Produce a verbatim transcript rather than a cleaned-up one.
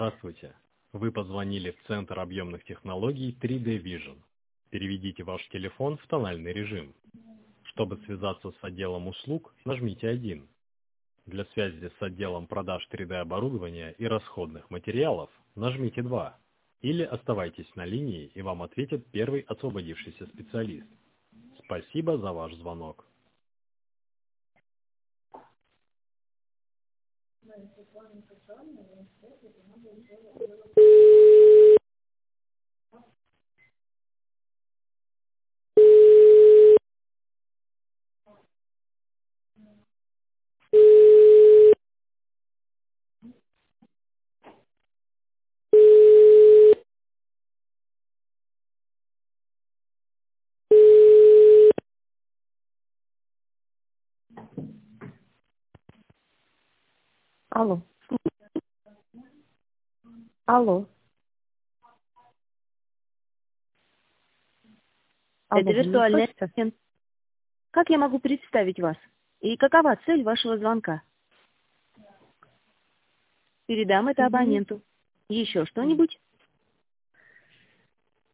Здравствуйте. Вы позвонили в Центр объемных технологий три дэ Vision. Переведите ваш телефон в тональный режим. Чтобы связаться с отделом услуг, нажмите один. Для связи с отделом продаж три дэ оборудования и расходных материалов нажмите два. Или оставайтесь на линии, и вам ответит первый освободившийся специалист. Спасибо за ваш звонок. Алло. Алло. Алло, Это вы меня виртуальный слышите? ассистент. Как я могу представить вас? И какова цель вашего звонка? Передам это Извините. абоненту. Еще что-нибудь?